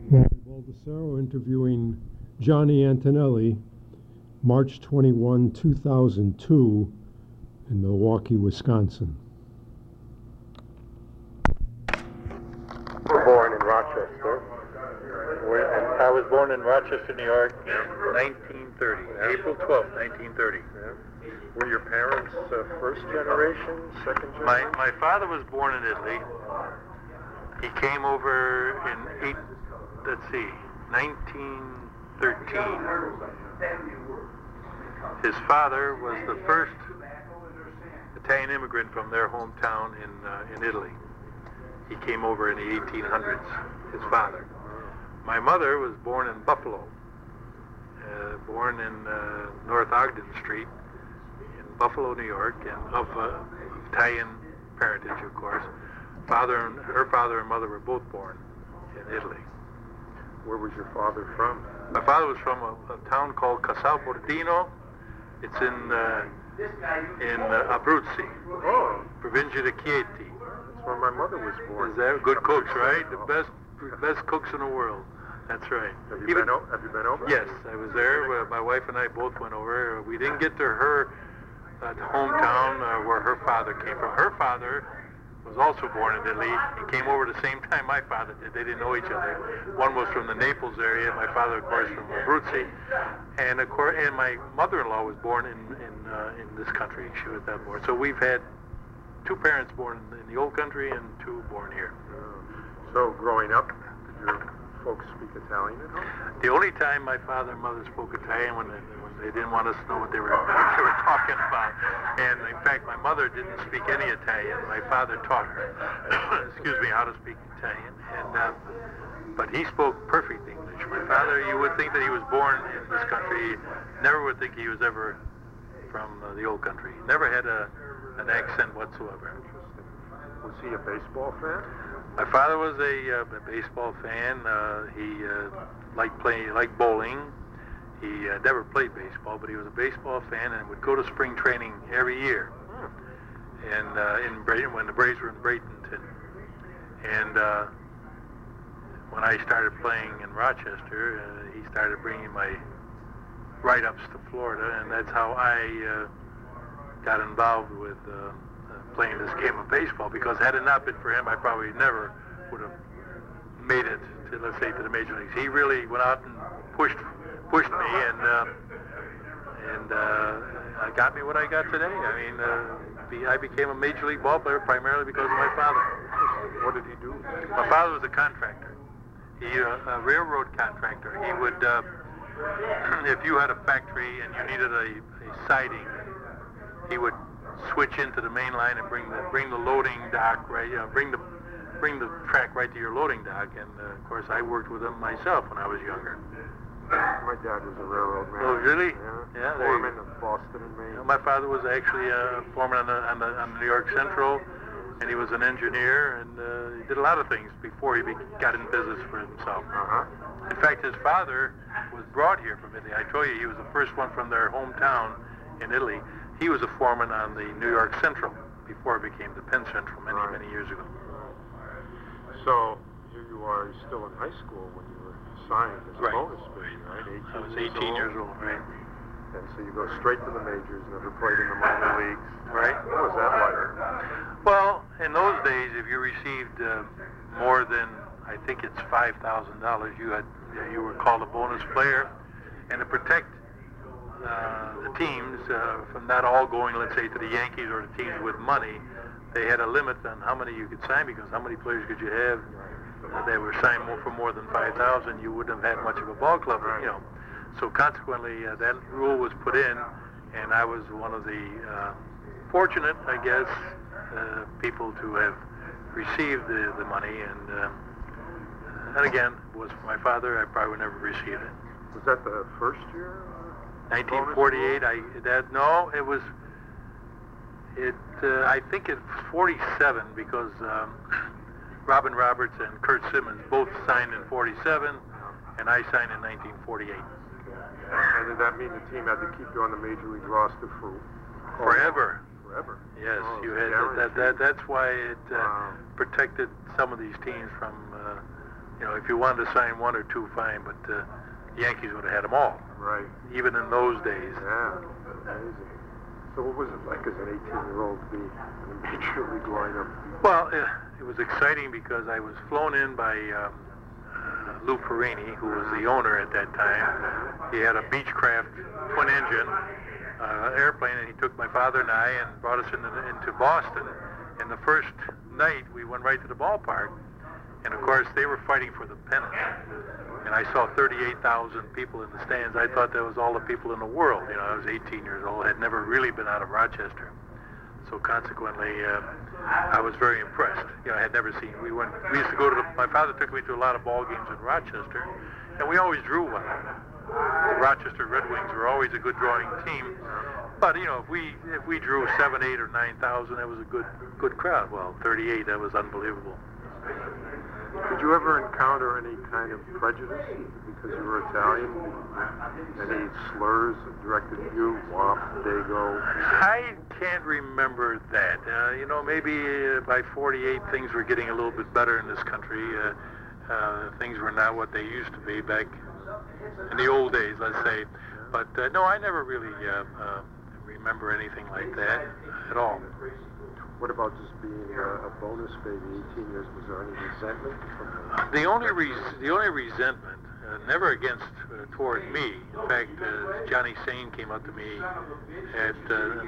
Baldessaro interviewing Johnny Antonelli, March 21, 2002, in Milwaukee, Wisconsin. Born in Rochester. I was born in Rochester, New York, in 1930, April 12, 1930. Yeah. Were your parents first generation, second generation? My father was born in Italy. He came over in 1913. His father was the first Italian immigrant from their hometown in Italy. He came over in the 1800s, his father. My mother was born in Buffalo, born in North Ogden Street in Buffalo, New York, and of Italian parentage, of course. Her father and mother were both born in Italy. Where was your father from? My father was from a town called Casal Portino. It's in Abruzzi, Provincia di Chieti. That's where my mother was born. Is that good cooks, right? The best cooks in the world. That's right. Have you been over? Yes, I was there. My wife and I both went over. We didn't get to her hometown where her father came from. Her father was also born in Italy. He came over the same time my father did. They didn't know each other. One was from the Naples area. My father, of course, from Abruzzi. And my mother-in-law was born in this country. She was that born. So we've had two parents born in the old country and two born here. So growing up, did your folks speak Italian at home? The only time my father and mother spoke Italian when they didn't want us to know what they were talking about. And in fact, my mother didn't speak any Italian. My father taught her, excuse me, how to speak Italian. And but he spoke perfect English. My father, you would think that he was born in this country. Never would think he was ever from the old country. Never had an accent whatsoever. Was he a baseball fan? My father was a baseball fan. He liked bowling. He never played baseball, but he was a baseball fan and would go to spring training every year. And in Brayton, when the Braves were in Bradenton. And when I started playing in Rochester, he started bringing my write-ups to Florida, and that's how I got involved with playing this game of baseball, because had it not been for him, I probably never would have made it to, let's say, to the major leagues. He really went out and pushed me, and got me what I got today. I mean, I became a major league ball player primarily because of my father. What did he do? My father was a contractor. He a railroad contractor. He would, if you had a factory and you needed a siding, he would switch into the main line and bring the loading dock right, bring the track right to your loading dock. And of course, I worked with him myself when I was younger. My dad was a railroad man. Oh, really? Yeah. Foreman of Boston and Maine. My father was actually a foreman on the New York Central, and he was an engineer, and he did a lot of things before he got in business for himself. In fact, his father was brought here from Italy. I told you he was the first one from their hometown in Italy. He was a foreman on the New York Central before it became the Penn Central many years ago. So here you are, you're still in high school when you were signed as a bonus pitcher, right? I was 18 years old, right? And so you go straight to the majors, never played in the minor leagues. Right. What was that like? Well, in those days, if you received more than, I think it's $5,000, you were called a bonus player, and to protect the teams from not all going, let's say, to the Yankees or the teams with money, they had a limit on how many you could sign, because how many players could you have that were signed for more than 5,000? You wouldn't have had much of a ball club, you know. So consequently, that rule was put in, and I was one of the fortunate, I guess, people to have received the money. And again, it was for my father. I probably would never receive it. Was that the first year? 1948. I think it's 47, because Robin Roberts and Kurt Simmons both signed in 47, and I signed in 1948. And did that mean the team had to keep you on the major league roster for forever? Forever. Yes, you had that. That's why it protected some of these teams from You know, if you wanted to sign one or two, fine, but the Yankees would have had them all. Right. Even in those days. Yeah, amazing. So what was it like as an 18-year-old to be in a major league lineup? Well, it was exciting because I was flown in by Lou Perini, who was the owner at that time. He had a Beechcraft twin-engine airplane, and he took my father and I and brought us into Boston. And the first night, we went right to the ballpark, and of course, they were fighting for the pennant. And I saw 38,000 people in the stands. I thought that was all the people in the world. You know, I was 18 years old, had never really been out of Rochester. So consequently, I was very impressed. You know, I had never seen. We used to go to my father took me to a lot of ball games in Rochester, and we always drew well. The Rochester Red Wings were always a good drawing team. But you know, if we drew 7, 8, or 9,000, that was a good crowd. Well, 38, that was unbelievable. Did you ever encounter any kind of prejudice because you were Italian? Any slurs directed at you? Wop, Dago? I can't remember that. You know, maybe by 48 things were getting a little bit better in this country. Things were not what they used to be back in the old days, let's say. But no, I never really remember anything like that at all. What about just being a bonus baby, 18 years? Was there any resentment from the only resentment, never against toward me. In fact, Johnny Sane came up to me at the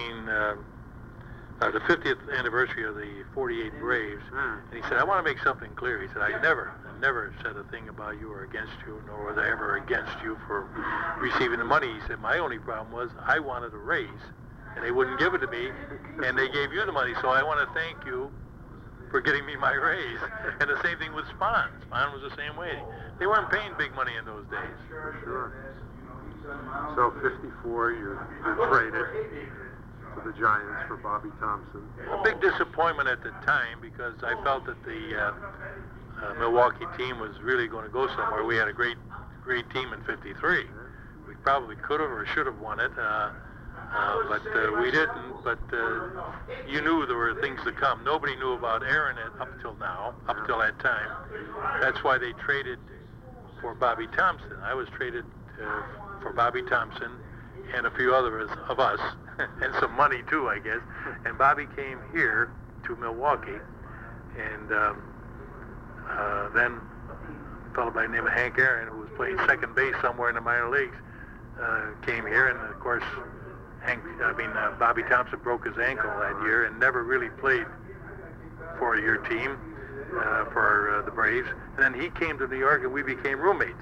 50th anniversary of the 48 Braves, and he said, "I want to make something clear." He said, I never said a thing about you or against you, nor was I ever against you for receiving the money." He said, "My only problem was I wanted a raise, and they wouldn't give it to me, and they gave you the money, so I want to thank you for getting me my raise." And the same thing with Spahn. Spahn was the same way. They weren't paying big money in those days. For sure. So 54, you're traded to the Giants for Bobby Thomson. A big disappointment at the time because I felt that the Milwaukee team was really going to go somewhere. We had a great team in 53. We probably could have or should have won it. But we didn't. But you knew there were things to come. Nobody knew about Aaron up till that time. That's why they traded for Bobby Thomson. I was traded for Bobby Thomson and a few others of us, and some money too, I guess. And Bobby came here to Milwaukee, and then a fellow by the name of Hank Aaron, who was playing second base somewhere in the minor leagues, came here, and of course, Bobby Thomson broke his ankle that year and never really played for your team, for the Braves. And then he came to New York, and we became roommates.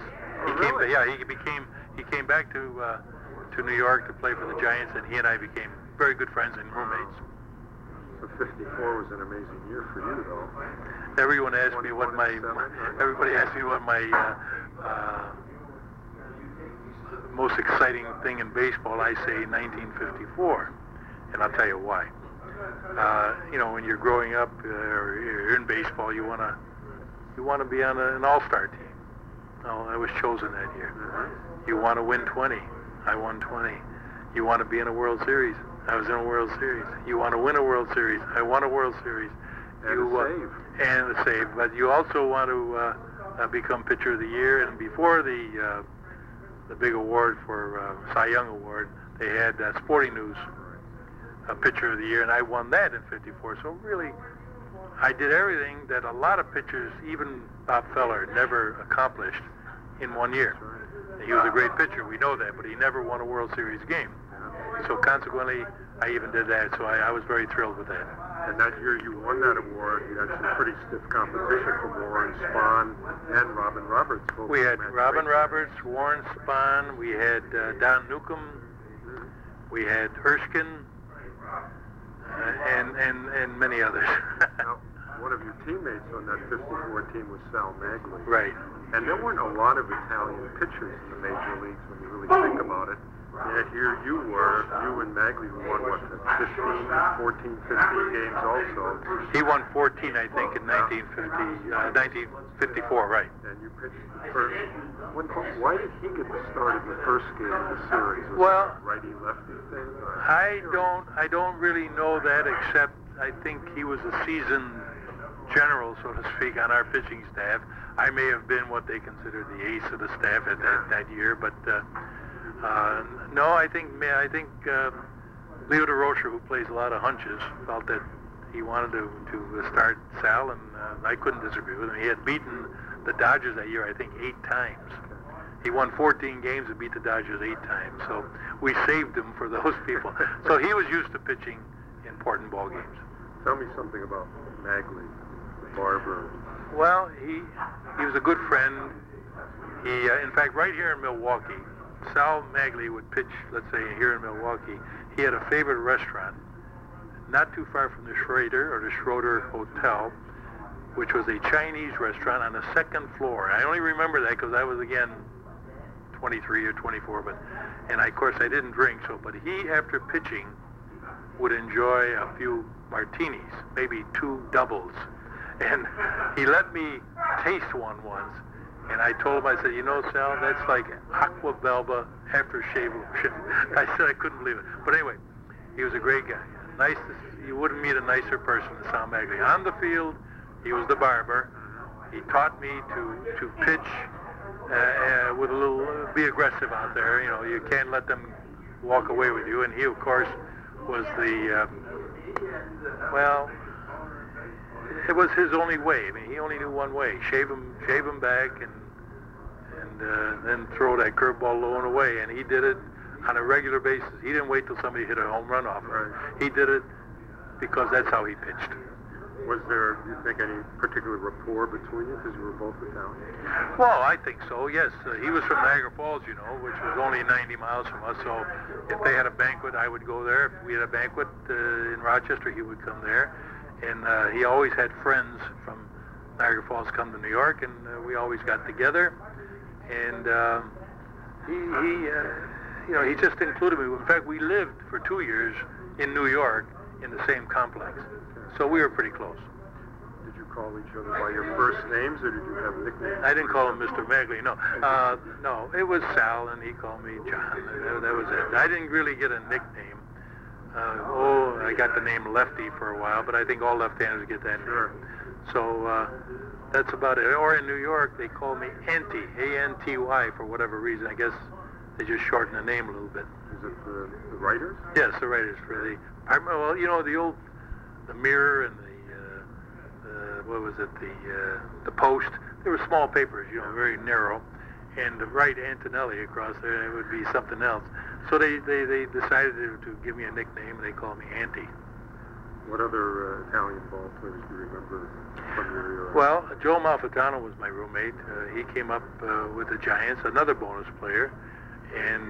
He came back to New York to play for the Giants, and he and I became very good friends and roommates. So 54 was an amazing year for you, though. Everybody asked me what my most exciting thing in baseball. I say 1954, and I'll tell you why. You know, when you're growing up or you're in baseball, you want to be on an all-star team. Oh, I was chosen that year. You want to win 20. I won 20. You want to be in a World Series. I was in a World Series. You want to win a World Series. I won a World Series. And a save. But you also want to become Pitcher of the Year. And before the big award for Cy Young Award, they had Sporting News Pitcher of the Year, and I won that in 54. So really, I did everything that a lot of pitchers, even Bob Feller, never accomplished in 1 year. He was a great pitcher, we know that, but he never won a World Series game. So consequently, I even did that, so I was very thrilled with that. And that year you won that award, you had some pretty stiff competition from Warren Spahn and Robin Roberts. We had Robin Roberts, Warren Spahn, we had Don Newcomb, we had Erskine, and many others. Now, one of your teammates on that 54 team was Sal Maglie. Right. And there weren't a lot of Italian pitchers in the major leagues when you really think about it. Yeah, here you and Maglie won, 15, 14, 15 games also. He won 14, I think, in 1954, right. And you pitched the first. Why did he get the start in the first game of the series? Was it a righty-lefty thing? I don't really know that, except I think he was a seasoned general, so to speak, on our pitching staff. I may have been what they consider the ace of the staff at that year, but no, I think Leo DeRocher, who plays a lot of hunches, felt that he wanted to start Sal, and I couldn't disagree with him. He had beaten the Dodgers that year, I think, 8 times. He won 14 games and beat the Dodgers 8 times, so we saved him for those people. So he was used to pitching important ball games. Tell me something about Magley, the barber. Well, he was a good friend. He, in fact, right here in Milwaukee, Sal Magley would pitch, let's say, here in Milwaukee. He had a favorite restaurant not too far from the Schroeder Hotel, which was a Chinese restaurant on the 2nd floor. I only remember that because I was, again, 23 or 24, and of course I didn't drink, but he, after pitching, would enjoy a few martinis, maybe 2 doubles. And he let me taste one once, and I told him, I said, you know, Sal, that's like Aqua Belva aftershave lotion. I said I couldn't believe it. But anyway, he was a great guy. You wouldn't meet a nicer person than Sal Magley. On the field, he was the barber. He taught me to pitch with a little, be aggressive out there. You know, you can't let them walk away with you. And he, of course, was the, well, it was his only way. I mean, he only knew one way: shave him back, and then throw that curveball low and away. And he did it on a regular basis. He didn't wait till somebody hit a home run off him. Right. He did it because that's how he pitched. Was there, do you think, any particular rapport between you because you were both Italian? Well, I think so, yes. He was from Niagara Falls, you know, which was only 90 miles from us. So if they had a banquet, I would go there. If we had a banquet in Rochester, he would come there. And he always had friends from Niagara Falls come to New York, and we always got together. And he just included me. In fact, we lived for 2 years in New York in the same complex. So we were pretty close. Did you call each other by your first names, or did you have nicknames? I didn't call him Mr. Magley, no. No, it was Sal, and he called me John. That was it. I didn't really get a nickname. I got the name Lefty for a while, but I think all left-handers get that name. So that's about it. Or in New York, they call me Anty, A-N-T-Y, for whatever reason. I guess they just shorten the name a little bit. Is it the writers? Yes, the writers for well, you know, the Mirror and what was it, the Post. They were small papers, you know, very narrow. And to write Antonelli across there, it would be something else. So they decided to give me a nickname, and they called me Anty. What other Italian ball players do you remember from your era? Well, Joe Malfitano was my roommate. He came up with the Giants, another bonus player. And,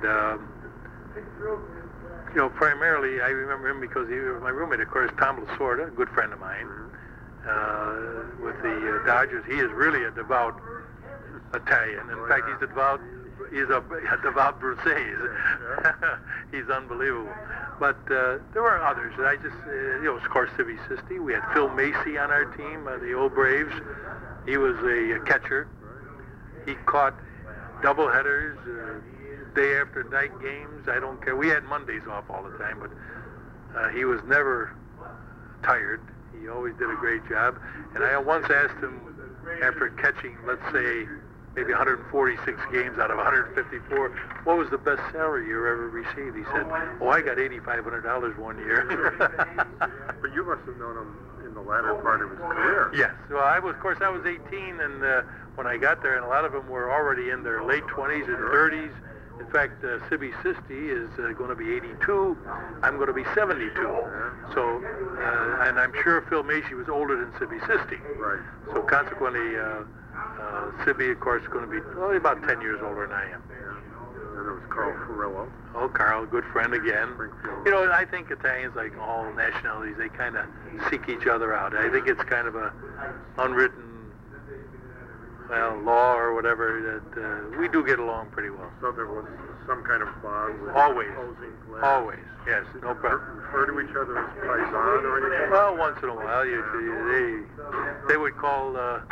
you know, primarily I remember him because he was my roommate. Of course, Tom Lasorda, a good friend of mine, with the Dodgers. He is really a devout Italian. In fact, he's a devout Brucese. He's unbelievable. But there were others. I just, you know, Scorsese Sisti. We had Phil Macy on our team, the old Braves. He was a catcher. He caught doubleheaders, day after night games. I don't care. We had Mondays off all the time, but he was never tired. He always did a great job. And I once asked him, after catching, let's say, maybe 146 games out of 154, what was the best salary you ever received? He said, oh, I got $8,500 one year. But you must have known him in the latter part of his career. Yes. Well, I was 18, and when I got there, and a lot of them were already in their late 20s and 30s. In fact, Sibby Sisti is going to be 82. I'm going to be 72. So, and I'm sure Phil Macy was older than Sibby Sisti. Right. So consequently, Sibby, of course, is going to be only about 10 years older than I am. And there was Carl Furillo. Oh, Carl, good friend again. You know, I think Italians, like all nationalities, they kind of seek each other out. I think it's kind of a unwritten, well, law or whatever, that we do get along pretty well. So there was some kind of bond with always, opposing players. Always, yes, no problem. Refer to each other as paisan or anything? Well, once in a while, they would call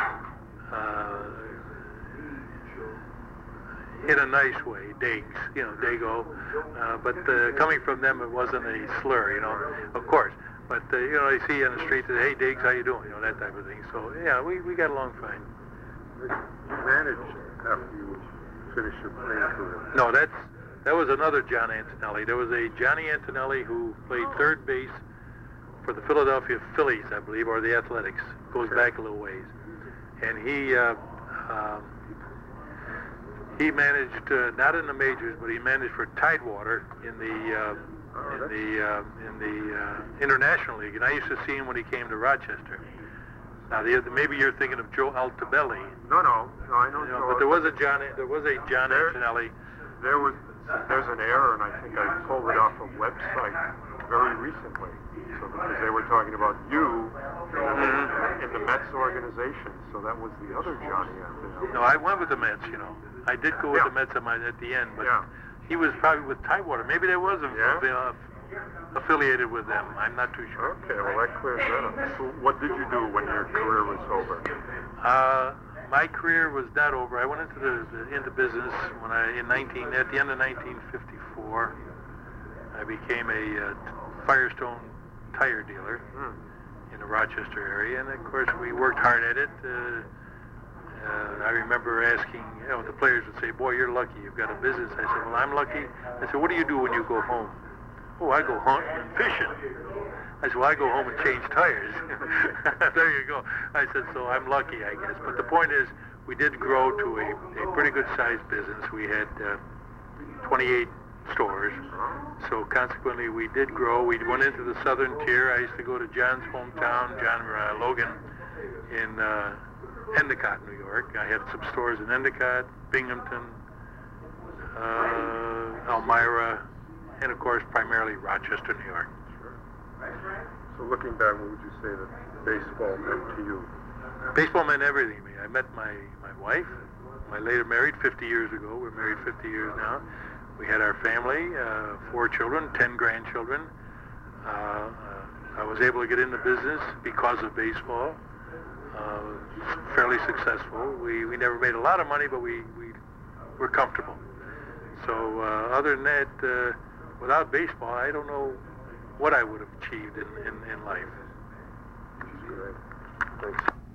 in a nice way, Dags, you know, Dago. But coming from them, it wasn't a slur, you know. Of course, But you know, I see you on the street, hey Diggs, how you doing? You know, that type of thing. So yeah, we got along fine. You managed after you finished your playing career? No, that was another John Antonelli. There was a Johnny Antonelli who played third base for the Philadelphia Phillies, I believe, or the Athletics. Goes back a little ways. And he managed not in the majors, but he managed for Tidewater in the International League. And I used to see him when he came to Rochester. Now, maybe you're thinking of Joe Altobelli. No, I know. But there was a John Antonelli. There's an error, and I think I pulled it off a website very recently. So because they were talking about you in the Mets organization, so that was the other Johnny Antonelli. No, I went with the Mets. You know, I did go with the Mets at the end, but he was probably with Tidewater. Maybe there was affiliated with them. I'm not too sure. Okay, well that clears that up. So what did you do when your career was over? My career was not over. I went into business when at the end of 1954. I became a Firestone tire dealer in the Rochester area, and of course we worked hard at it. I remember asking, the players would say, "Boy, you're lucky. You've got a business." I said, "Well, I'm lucky." I said, "What do you do when you go home?" "Oh, I go hunting and fishing." I said, "Well, I go home and change tires." There you go. I said, so I'm lucky, I guess. But the point is, we did grow to a pretty good-sized business. We had 28 stores. So consequently, we did grow. We went into the southern tier. I used to go to John's hometown, John Logan, in Endicott, New York. I had some stores in Endicott, Binghamton, Elmira, and of course, primarily Rochester, New York. So looking back, what would you say that baseball meant to you? Baseball meant everything to me. I met my wife, my later married 50 years ago. We're married 50 years now. We had our family, 4 children, 10 grandchildren. I was able to get into business because of baseball. Fairly successful. We never made a lot of money, but we were comfortable. So other than that, without baseball, I don't know what I would have achieved in life. Which is great. Thanks.